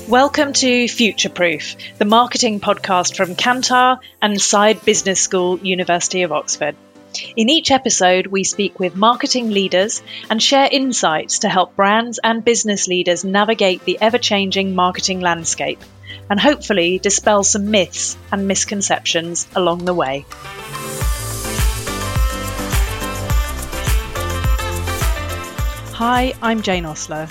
Welcome to Future Proof, the marketing podcast from Kantar and Side Business School, University of Oxford. In each episode, we speak with marketing leaders and share insights to help brands and business leaders navigate the ever-changing marketing landscape and hopefully dispel some myths and misconceptions along the way. Hi, I'm Jane Osler.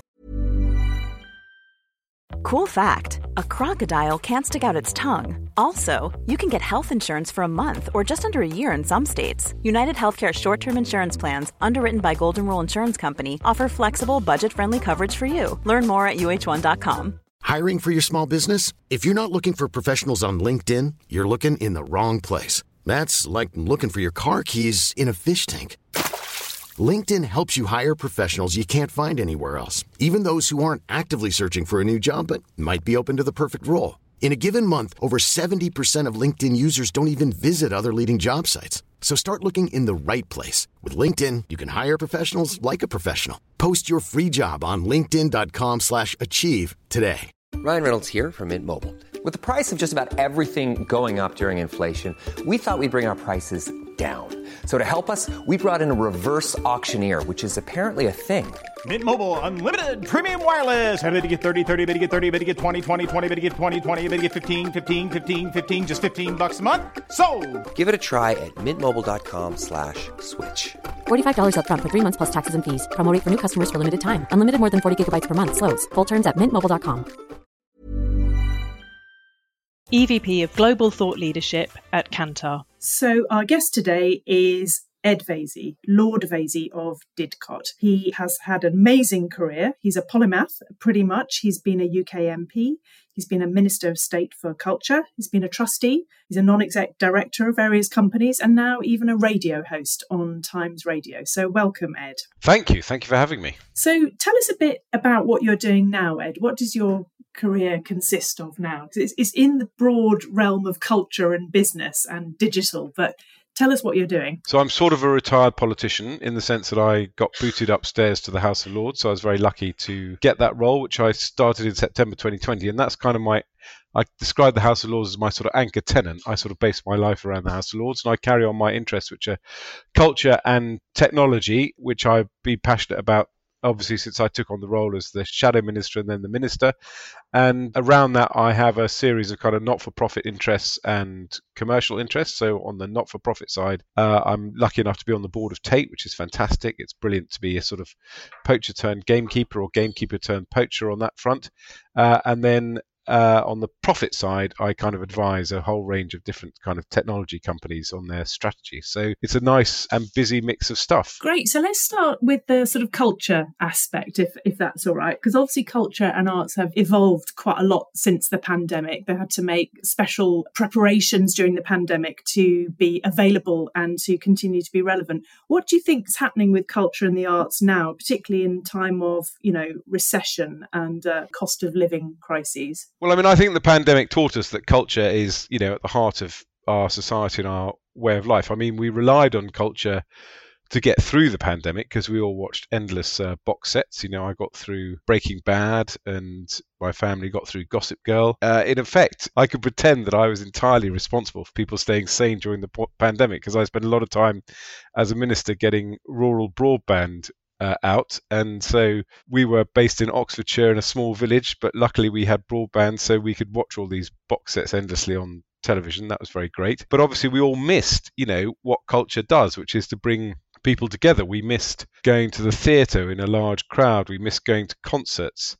Cool fact, a crocodile can't stick out its tongue. Also, you can get health insurance for a month or just under a year in some states. United Healthcare short-term insurance plans, underwritten by Golden Rule Insurance Company, offer flexible, budget-friendly coverage for you. Learn more at uh1.com. Hiring for your small business? If you're not looking for professionals on LinkedIn, you're looking in the wrong place. That's like looking for your car keys in a fish tank. LinkedIn helps you hire professionals you can't find anywhere else, even those who aren't actively searching for a new job but might be open to the perfect role. In a given month, over 70% of LinkedIn users don't even visit other leading job sites. So start looking in the right place. With LinkedIn, you can hire professionals like a professional. Post your free job on linkedin.com/achieve today. Ryan Reynolds here from Mint Mobile. With the price of just about everything going up during inflation, we thought we'd bring our prices down. So to help us, we brought in a reverse auctioneer, which is apparently a thing. Mint Mobile Unlimited Premium Wireless. How to get 30, 30, bit to get 30, bit to get 20, 20, 20, bit to get 20, 20, bit to get 15, 15, 15, 15, just $15 a month? Sold! Give it a try at mintmobile.com/switch. $45 up front for 3 months plus taxes and fees. Promo rate for new customers for limited time. Unlimited more than 40 gigabytes per month. Slows full terms at mintmobile.com. EVP of Global Thought Leadership at Kantar. So our guest today is Ed Vaizey, Lord Vaizey of Didcot. He has had an amazing career. He's a polymath, pretty much. He's been a UK MP. He's been a Minister of State for Culture. He's been a trustee. He's a non-exec director of various companies and now even a radio host on Times Radio. So welcome, Ed. Thank you. Thank you for having me. So tell us a bit about what you're doing now, Ed. What does your career consist of now? It's in the broad realm of culture and business and digital, but tell us what you're doing. So I'm sort of a retired politician in the sense that I got booted upstairs to the House of Lords. So I was very lucky to get that role, which I started in September 2020. And that's kind of I describe the House of Lords as my sort of anchor tenant. I sort of base my life around the House of Lords, and I carry on my interests, which are culture and technology, which I've been passionate about, obviously, since I took on the role as the shadow minister and then the minister. And around that, I have a series of kind of not-for-profit interests and commercial interests. So on the not-for-profit side, I'm lucky enough to be on the board of Tate, which is fantastic. It's brilliant to be a sort of poacher turned gamekeeper or gamekeeper turned poacher on that front. And then on the profit side, I kind of advise a whole range of different kind of technology companies on their strategy. So it's a nice and busy mix of stuff. Great. So let's start with the sort of culture aspect, if that's all right, because obviously culture and arts have evolved quite a lot since the pandemic. They had to make special preparations during the pandemic to be available and to continue to be relevant. What do you think is happening with culture and the arts now, particularly in time of, recession and cost of living crises? Well, I mean, I think the pandemic taught us that culture is, at the heart of our society and our way of life. I mean, we relied on culture to get through the pandemic because we all watched endless box sets. I got through Breaking Bad and my family got through Gossip Girl. In effect, I could pretend that I was entirely responsible for people staying sane during the pandemic because I spent a lot of time as a minister getting rural broadband out, and so we were based in Oxfordshire in a small village, but luckily we had broadband so we could watch all these box sets endlessly on television. That was very great. But obviously we all missed, what culture does, which is to bring people together. We missed going to the theatre in a large crowd. We missed going to concerts.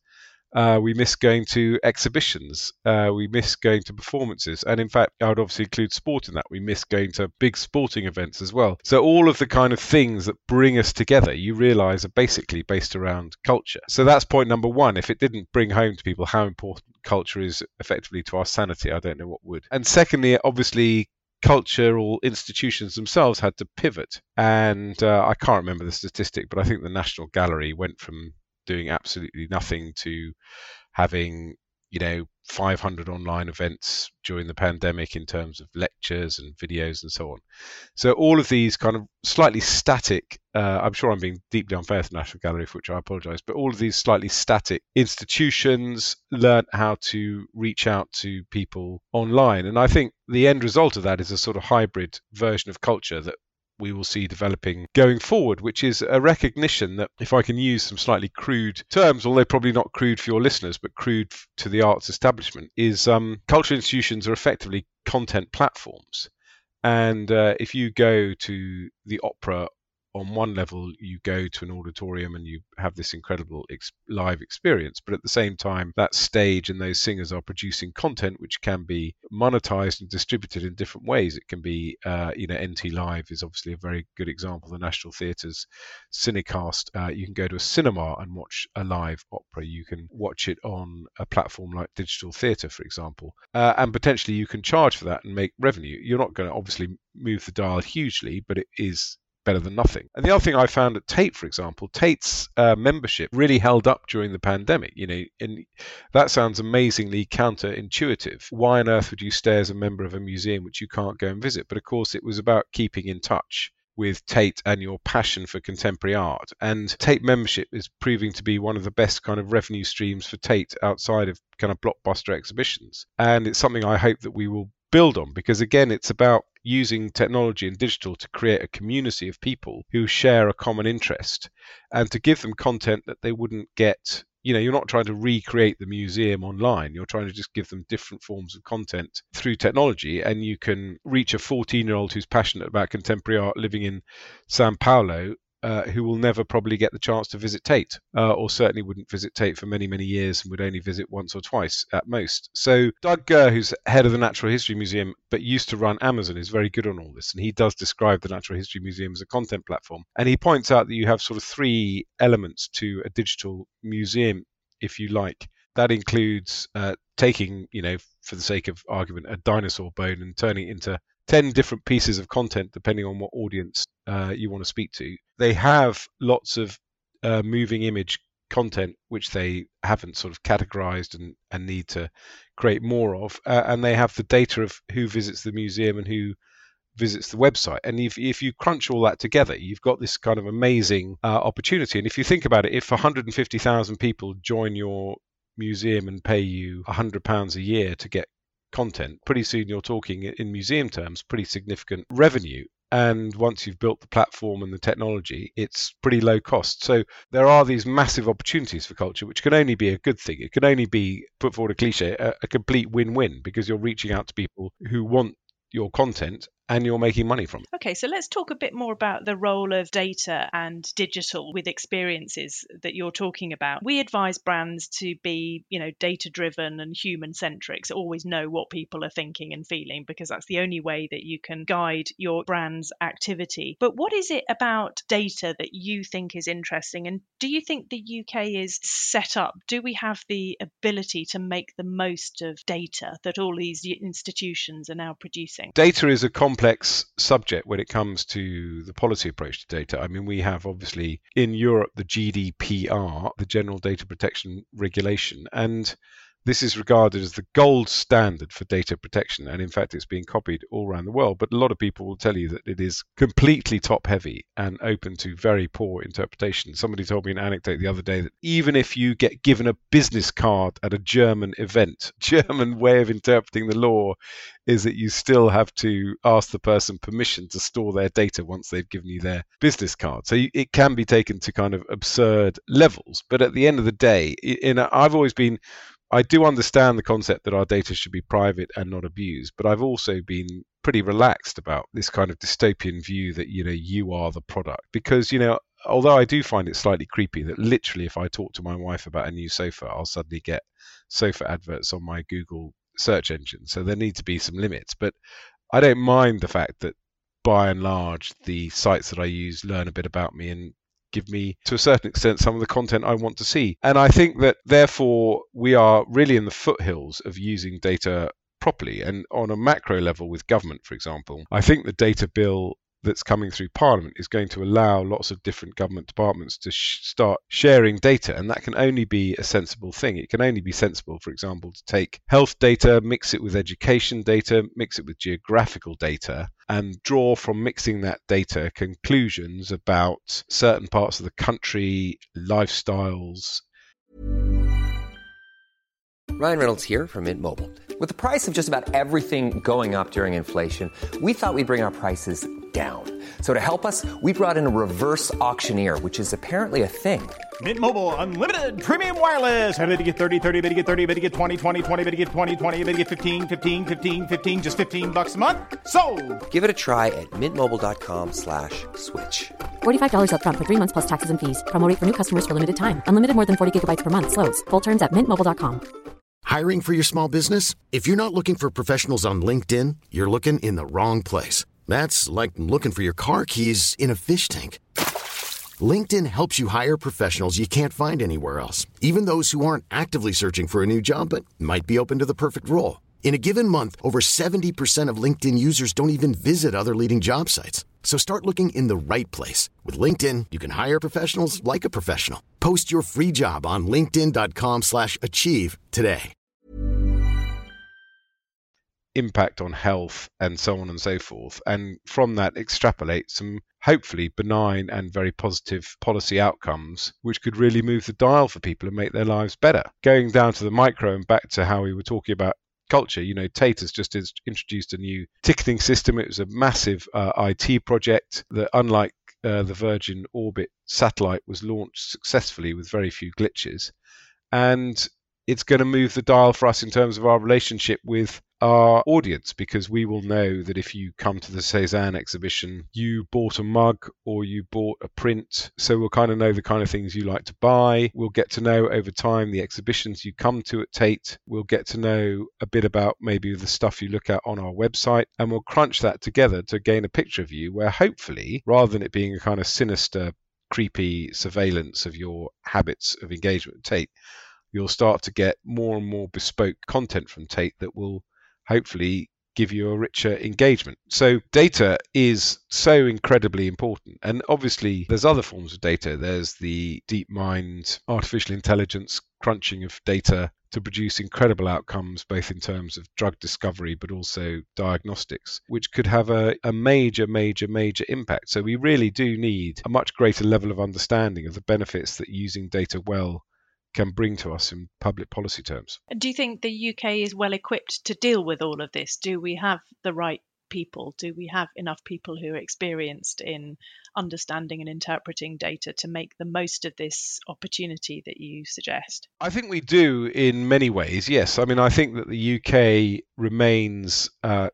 We miss going to exhibitions. We miss going to performances. And in fact, I would obviously include sport in that. We miss going to big sporting events as well. So all of the kind of things that bring us together, you realise, are basically based around culture. So that's point number one. If it didn't bring home to people how important culture is effectively to our sanity, I don't know what would. And secondly, obviously, cultural institutions themselves had to pivot. And I can't remember the statistic, but I think the National Gallery went from doing absolutely nothing to having 500 online events during the pandemic in terms of lectures and videos and so on. So all of these kind of slightly static, I'm sure I'm being deeply unfair to the National Gallery, for which I apologise, but all of these slightly static institutions learnt how to reach out to people online. And I think the end result of that is a sort of hybrid version of culture that we will see developing going forward, which is a recognition that, if I can use some slightly crude terms, although probably not crude for your listeners, but crude to the arts establishment, is cultural institutions are effectively content platforms. And if you go to the opera, on one level, you go to an auditorium and you have this incredible live experience. But at the same time, that stage and those singers are producing content which can be monetized and distributed in different ways. It can be, NT Live is obviously a very good example. The National Theatre's Cinecast. You can go to a cinema and watch a live opera. You can watch it on a platform like Digital Theatre, for example. And potentially you can charge for that and make revenue. You're not going to obviously move the dial hugely, but it is better than nothing. And the other thing I found at Tate, for example, Tate's membership really held up during the pandemic. And that sounds amazingly counterintuitive. Why on earth would you stay as a member of a museum which you can't go and visit? But of course, it was about keeping in touch with Tate and your passion for contemporary art. And Tate membership is proving to be one of the best kind of revenue streams for Tate outside of kind of blockbuster exhibitions. And it's something I hope that we will build on, because again, it's about using technology and digital to create a community of people who share a common interest and to give them content that they wouldn't get. You're not trying to recreate the museum online. You're trying to just give them different forms of content through technology, and you can reach a 14-year-old who's passionate about contemporary art living in Sao Paulo, who will never probably get the chance to visit Tate, or certainly wouldn't visit Tate for many, many years and would only visit once or twice at most. So Doug Gurr, who's head of the Natural History Museum but used to run Amazon, is very good on all this. And he does describe the Natural History Museum as a content platform. And he points out that you have sort of three elements to a digital museum, if you like. That includes taking, for the sake of argument, a dinosaur bone and turning it into 10 different pieces of content, depending on what audience you want to speak to. They have lots of moving image content, which they haven't sort of categorized and need to create more of. And they have the data of who visits the museum and who visits the website. And if you crunch all that together, you've got this kind of amazing opportunity. And if you think about it, if 150,000 people join your museum and pay you £100 a year to get content, pretty soon you're talking in museum terms pretty significant revenue. And once you've built the platform and the technology, it's pretty low cost. So there are these massive opportunities for culture, which can only be a good thing. It can only be, put forward a cliche, a complete win-win, because you're reaching out to people who want your content and you're making money from it. Okay, so let's talk a bit more about the role of data and digital with experiences that you're talking about. We advise brands to be, data-driven and human-centric, so always know what people are thinking and feeling, because that's the only way that you can guide your brand's activity. But what is it about data that you think is interesting? And do you think the UK is set up? Do we have the ability to make the most of data that all these institutions are now producing? Data is a complex subject when it comes to the policy approach to data. I mean, we have obviously in Europe the GDPR, the General Data Protection Regulation, and this is regarded as the gold standard for data protection, and in fact it's being copied all around the world. But a lot of people will tell you that it is completely top heavy and open to very poor interpretation. Somebody told me an anecdote the other day that even if you get given a business card at a German event, German way of interpreting the law is that you still have to ask the person permission to store their data once they've given you their business card. So it can be taken to kind of absurd levels. But at the end of the day, I do understand the concept that our data should be private and not abused, but I've also been pretty relaxed about this kind of dystopian view that, you are the product. Because, although I do find it slightly creepy that literally if I talk to my wife about a new sofa, I'll suddenly get sofa adverts on my Google search engine. So there need to be some limits. But I don't mind the fact that by and large, the sites that I use learn a bit about me and give me, to a certain extent, some of the content I want to see. And I think that, therefore, we are really in the foothills of using data properly. And on a macro level with government, for example, I think the data bill that's coming through Parliament is going to allow lots of different government departments to start sharing data, and that can only be a sensible thing. It can only be sensible, for example, to take health data, mix it with education data, mix it with geographical data, and draw from mixing that data conclusions about certain parts of the country, lifestyles. Ryan Reynolds here from Mint Mobile. With the price of just about everything going up during inflation, we thought we'd bring our prices down. So to help us, we brought in a reverse auctioneer, which is apparently a thing. Mint Mobile Unlimited Premium Wireless. How to get 30, 30, bit to get 30, bit to get 20, 20, 20, bit to get 20, 20, bit to get 15, 15, 15, 15, just $15 a month? Sold! Give it a try at mintmobile.com/switch. $45 up front for 3 months plus taxes and fees. Promo rate for new customers for limited time. Unlimited more than 40 gigabytes per month. Slows full terms at mintmobile.com. Hiring for your small business? If you're not looking for professionals on LinkedIn, you're looking in the wrong place. That's like looking for your car keys in a fish tank. LinkedIn helps you hire professionals you can't find anywhere else, even those who aren't actively searching for a new job but might be open to the perfect role. In a given month, over 70% of LinkedIn users don't even visit other leading job sites. So start looking in the right place. With LinkedIn, you can hire professionals like a professional. Post your free job on linkedin.com/achieve today. Impact on health and so on and so forth. And from that, extrapolate some hopefully benign and very positive policy outcomes, which could really move the dial for people and make their lives better. Going down to the micro and back to how we were talking about culture, Tate has just introduced a new ticketing system. It was a massive IT project that, unlike the Virgin Orbit satellite, was launched successfully with very few glitches. And it's going to move the dial for us in terms of our relationship with our audience, because we will know that if you come to the Cézanne exhibition, you bought a mug or you bought a print. So we'll kind of know the kind of things you like to buy. We'll get to know over time the exhibitions you come to at Tate. We'll get to know a bit about maybe the stuff you look at on our website, and we'll crunch that together to gain a picture of you where hopefully, rather than it being a kind of sinister, creepy surveillance of your habits of engagement at Tate, you'll start to get more and more bespoke content from Tate that will hopefully give you a richer engagement. So data is so incredibly important. And obviously there's other forms of data. There's the DeepMind artificial intelligence crunching of data to produce incredible outcomes, both in terms of drug discovery, but also diagnostics, which could have a major impact. So we really do need a much greater level of understanding of the benefits that using data well can bring to us in public policy terms. And do you think the UK is well equipped to deal with all of this? Do we have the right people? Do we have enough people who are experienced in understanding and interpreting data to make the most of this opportunity that you suggest? I think we do in many ways, yes. I mean, I think that the UK remains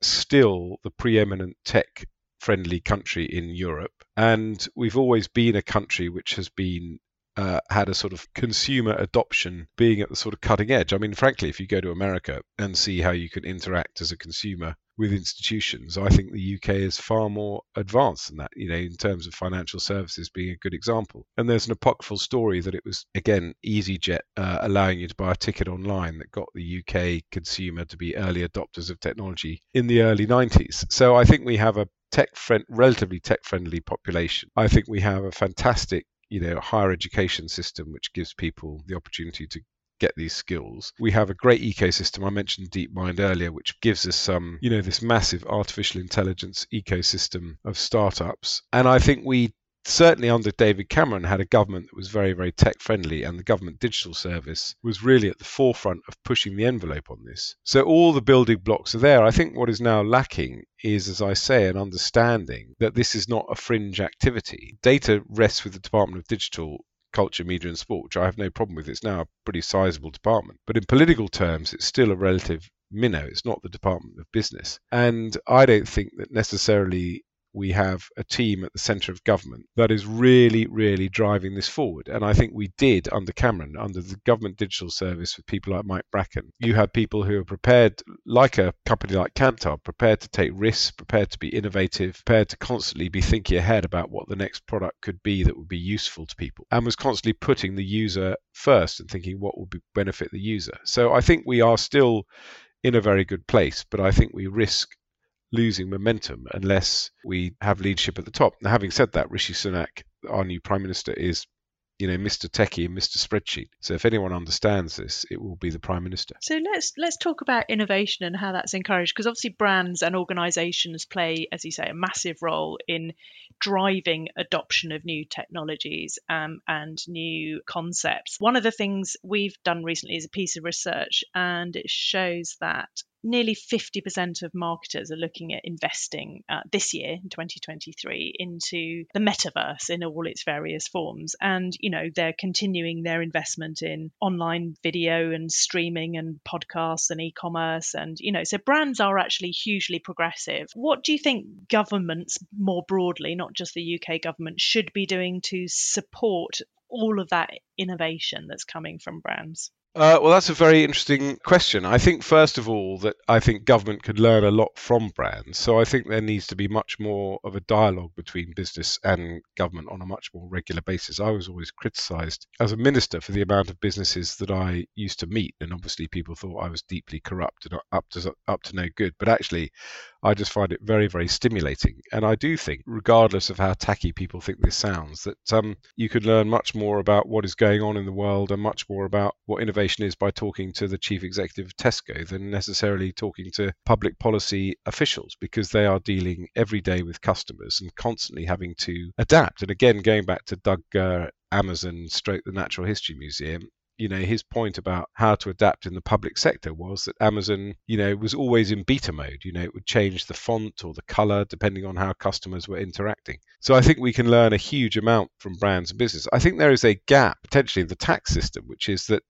still the preeminent tech-friendly country in Europe. And we've always been a country which has been had a sort of consumer adoption being at the sort of cutting edge. I mean, frankly, if you go to America and see how you can interact as a consumer with institutions, I think the UK is far more advanced than that, in terms of financial services being a good example. And there's an apocryphal story that it was, again, EasyJet allowing you to buy a ticket online that got the UK consumer to be early adopters of technology in the early 90s. So I think we have a relatively tech-friendly population. I think we have a fantastic higher education system which gives people the opportunity to get these skills. We have a great ecosystem. I mentioned DeepMind earlier, which gives us this massive artificial intelligence ecosystem of startups. And I think we certainly under David Cameron had a government that was very, very tech friendly, and the government digital service was really at the forefront of pushing the envelope on this. So all the building blocks are there. I think what is now lacking is, as I say, an understanding that this is not a fringe activity. Data rests with the Department of Digital, Culture, Media and Sport, which I have no problem with. It's now a pretty sizable department. But in political terms, it's still a relative minnow. It's not the Department of Business. And I don't think that necessarily we have a team at the centre of government that is really, really driving this forward. And I think we did under Cameron, under the government digital service with people like Mike Bracken. You had people who are prepared, like a company like Kantar, prepared to take risks, prepared to be innovative, prepared to constantly be thinking ahead about what the next product could be that would be useful to people, and was constantly putting the user first and thinking what will benefit the user. So I think we are still in a very good place, but I think we risk losing momentum unless we have leadership at the top. Now, having said that, Rishi Sunak, our new Prime Minister, is Mr. Techie and Mr. Spreadsheet. So if anyone understands this, it will be the Prime Minister. So let's talk about innovation and how that's encouraged, because obviously brands and organisations play, as you say, a massive role in driving adoption of new technologies and new concepts. One of the things we've done recently is a piece of research, and it shows that nearly 50% of marketers are looking at investing this year in 2023 into the metaverse in all its various forms. And, they're continuing their investment in online video and streaming and podcasts and e-commerce. And, so brands are actually hugely progressive. What do you think governments more broadly, not just the UK government, should be doing to support all of that innovation that's coming from brands? Well, that's a very interesting question. I think, first of all, that I think government could learn a lot from brands. So I think there needs to be much more of a dialogue between business and government on a much more regular basis. I was always criticised as a minister for the amount of businesses that I used to meet, and obviously people thought I was deeply corrupt and up to no good. But actually, I just find it very, very stimulating. And I do think, regardless of how tacky people think this sounds, that you could learn much more about what is going on in the world and much more about what innovation is by talking to the chief executive of Tesco than necessarily talking to public policy officials, because they are dealing every day with customers and constantly having to adapt. And again, going back to Doug Amazon / the Natural History Museum, his point about how to adapt in the public sector was that Amazon, was always in beta mode. It would change the font or the color depending on how customers were interacting. So I think we can learn a huge amount from brands and business. I think there is a gap potentially in the tax system, which is that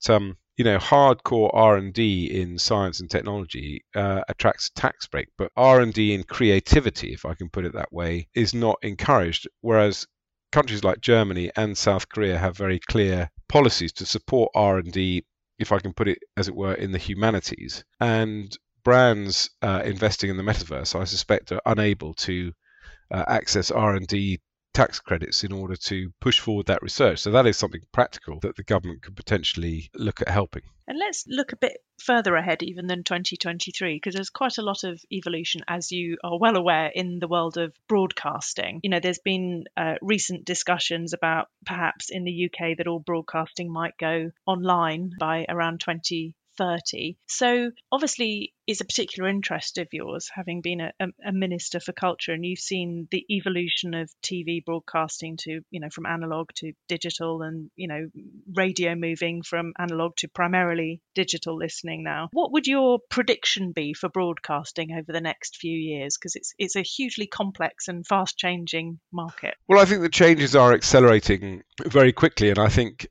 hardcore R&D in science and technology attracts a tax break, but R&D in creativity, if I can put it that way, is not encouraged, whereas countries like Germany and South Korea have very clear policies to support R&D, if I can put it, as it were, in the humanities. And brands investing in the metaverse, I suspect, are unable to access R&D tax credits in order to push forward that research. So that is something practical that the government could potentially look at helping. And let's look a bit further ahead even than 2023, because there's quite a lot of evolution, as you are well aware, in the world of broadcasting. There's been recent discussions about perhaps in the UK that all broadcasting might go online by around 2030. So obviously is a particular interest of yours, having been a minister for culture, and you've seen the evolution of TV broadcasting to, from analog to digital, and, radio moving from analog to primarily digital listening now. What would your prediction be for broadcasting over the next few years? Because it's a hugely complex and fast changing market. Well, I think the changes are accelerating very quickly. And I think,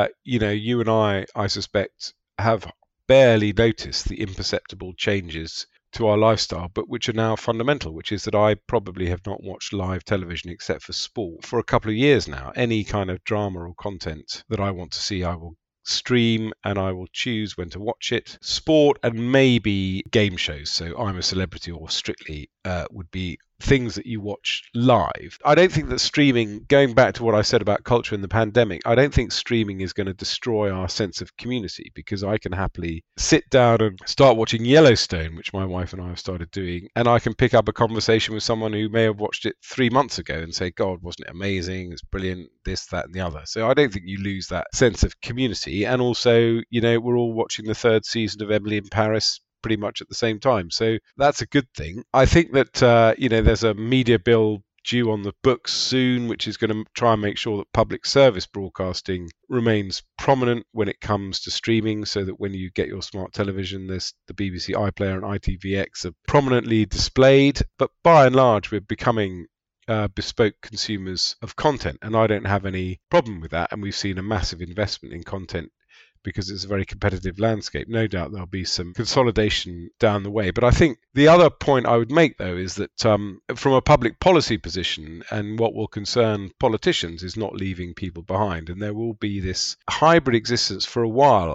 you and I suspect, have barely noticed the imperceptible changes to our lifestyle, but which are now fundamental, which is that I probably have not watched live television except for sport for a couple of years now. Any kind of drama or content that I want to see, I will stream, and I will choose when to watch it. Sport and maybe game shows, so I'm a Celebrity or Strictly would be things that you watch live. I don't think that streaming, going back to what I said about culture in the pandemic, I don't think streaming is going to destroy our sense of community, because I can happily sit down and start watching Yellowstone, which my wife and I have started doing, and I can pick up a conversation with someone who may have watched it 3 months ago and say, God, wasn't it amazing? It's brilliant, this, that, and the other. So I don't think you lose that sense of community. And also, we're all watching the 3rd season of Emily in Paris pretty much at the same time. So that's a good thing. I think that, there's a media bill due on the books soon, which is going to try and make sure that public service broadcasting remains prominent when it comes to streaming, so that when you get your smart television, there's the BBC iPlayer and ITVX are prominently displayed. But by and large, we're becoming bespoke consumers of content, and I don't have any problem with that. And we've seen a massive investment in content because it's a very competitive landscape. No doubt there'll be some consolidation down the way. But I think the other point I would make, though, is that from a public policy position, and what will concern politicians is not leaving people behind. And there will be this hybrid existence for a while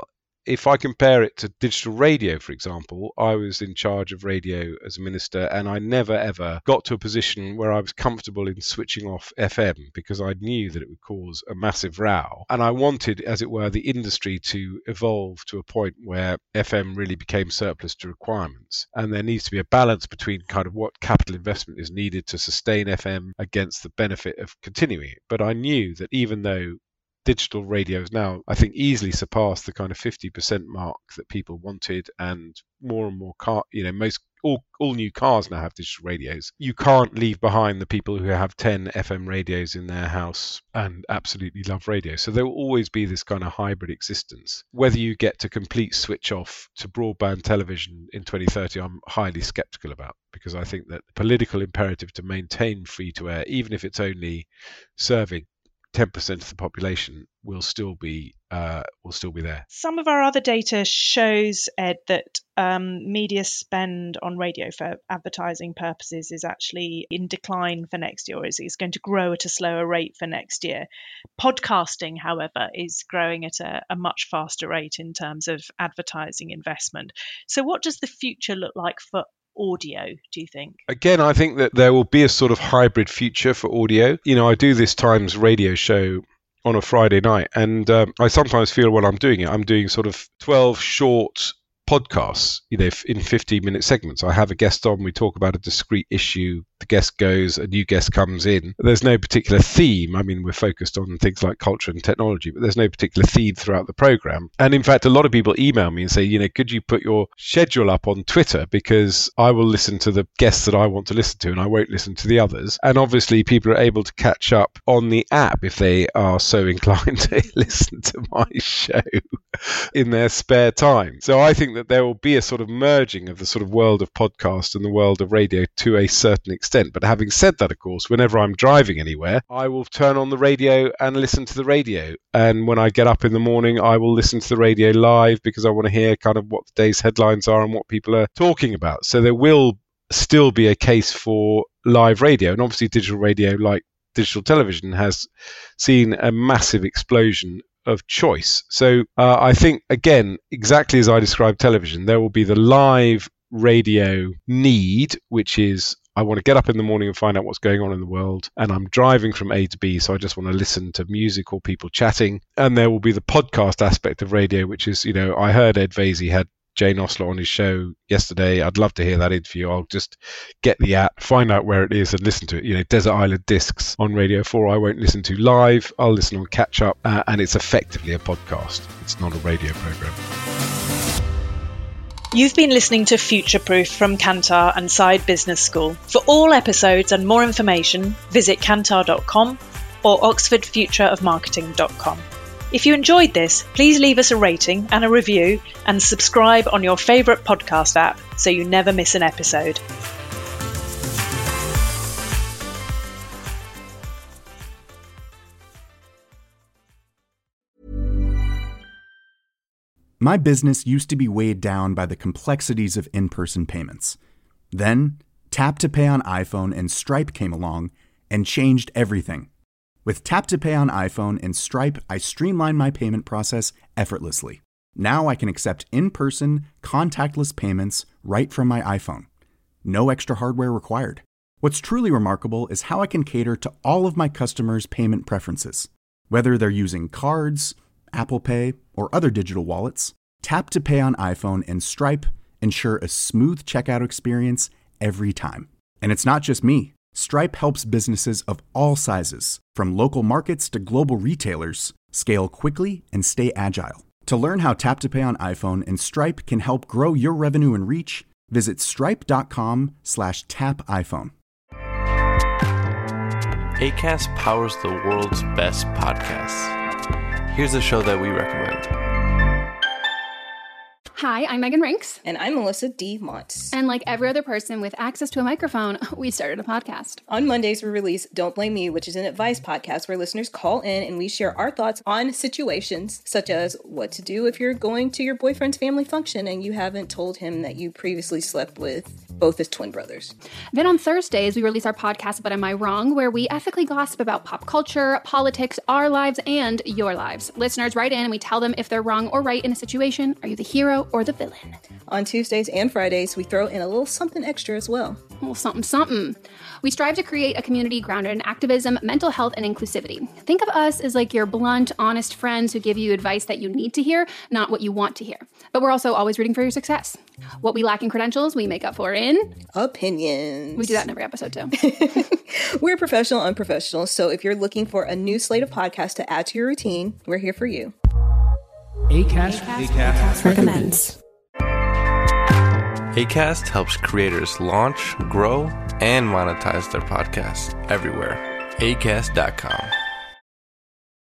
if I compare it to digital radio, for example, I was in charge of radio as a minister, and I never ever got to a position where I was comfortable in switching off FM because I knew that it would cause a massive row. And I wanted, as it were, the industry to evolve to a point where FM really became surplus to requirements. And there needs to be a balance between kind of what capital investment is needed to sustain FM against the benefit of continuing it. But I knew that even though digital radio has now, I think, easily surpassed the kind of 50% mark that people wanted, and more and more all new cars now have digital radios. You can't leave behind the people who have 10 FM radios in their house and absolutely love radio. So there will always be this kind of hybrid existence. Whether you get to complete switch off to broadband television in 2030, I'm highly skeptical about, because I think that the political imperative to maintain free to air, even if it's only serving 10% of the population, will still be there. Some of our other data shows, Ed, that media spend on radio for advertising purposes is actually in decline for next year, or is going to grow at a slower rate for next year. Podcasting, however, is growing at a much faster rate in terms of advertising investment. So what does the future look like for audio, do you think? Again, I think that there will be a sort of hybrid future for audio. I do this Times radio show on a Friday night, and I sometimes feel when I'm doing it, I'm doing sort of 12 short podcasts, in 15-minute segments. I have a guest on, we talk about a discrete issue, the guest goes, a new guest comes in. There's no particular theme. I mean, we're focused on things like culture and technology, but there's no particular theme throughout the program. And in fact, a lot of people email me and say, could you put your schedule up on Twitter, because I will listen to the guests that I want to listen to and I won't listen to the others. And obviously people are able to catch up on the app if they are so inclined to listen to my show in their spare time. So I think that there will be a sort of merging of the sort of world of podcast and the world of radio to a certain extent. But having said that, of course, whenever I'm driving anywhere, I will turn on the radio and listen to the radio. And when I get up in the morning, I will listen to the radio live, because I want to hear kind of what the day's headlines are and what people are talking about. So there will still be a case for live radio. And obviously digital radio, like digital television, has seen a massive explosion of choice. So I think, again, exactly as I described television, there will be the live radio need, which is I want to get up in the morning and find out what's going on in the world, and I'm driving from A to B, so I just want to listen to music or people chatting. And there will be the podcast aspect of radio, which is, I heard Ed Vaizey had Jane Osler on his show yesterday. I'd love to hear that interview. I'll just get the app, find out where it is and listen to it. Desert Island Discs on Radio 4 I won't listen to live. I'll listen on catch up, and it's effectively a podcast. It's not a radio program. You've been listening to Future Proof from Kantar and Side Business School. For all episodes and more information, visit kantar.com or oxfordfutureofmarketing.com. If you enjoyed this, please leave us a rating and a review, and subscribe on your favourite podcast app so you never miss an episode. My business used to be weighed down by the complexities of in-person payments. Then, Tap to Pay on iPhone and Stripe came along and changed everything. With Tap to Pay on iPhone and Stripe, I streamlined my payment process effortlessly. Now I can accept in-person, contactless payments right from my iPhone. No extra hardware required. What's truly remarkable is how I can cater to all of my customers' payment preferences. Whether they're using cards, Apple Pay, or other digital wallets, Tap to Pay on iPhone and Stripe ensure a smooth checkout experience every time. And it's not just me. Stripe helps businesses of all sizes, from local markets to global retailers, scale quickly and stay agile. To learn how Tap to Pay on iPhone and Stripe can help grow your revenue and reach, visit stripe.com/tapiphone. Acast powers the world's best podcasts. Here's a show that we recommend. Hi, I'm Megan Rinks. And I'm Melissa D. Montz. And like every other person with access to a microphone, we started a podcast. On Mondays, we release Don't Blame Me, which is an advice podcast where listeners call in and we share our thoughts on situations such as what to do if you're going to your boyfriend's family function and you haven't told him that you previously slept with both his twin brothers. Then on Thursdays, we release our podcast, But Am I Wrong?, where we ethically gossip about pop culture, politics, our lives, and your lives. Listeners write in and we tell them if they're wrong or right in a situation. Are you the hero or the villain? On Tuesdays and Fridays, we throw in a little something extra as well. A little something. We strive to create a community grounded in activism, mental health, and inclusivity. Think of us as like your blunt, honest friends who give you advice that you need to hear, not what you want to hear. But we're also always rooting for your success. What we lack in credentials, we make up for in opinions. We do that in every episode too. We're professional, unprofessional. So if you're looking for a new slate of podcasts to add to your routine, we're here for you. Acast recommends. Acast helps creators launch, grow, and monetize their podcasts everywhere. Acast.com.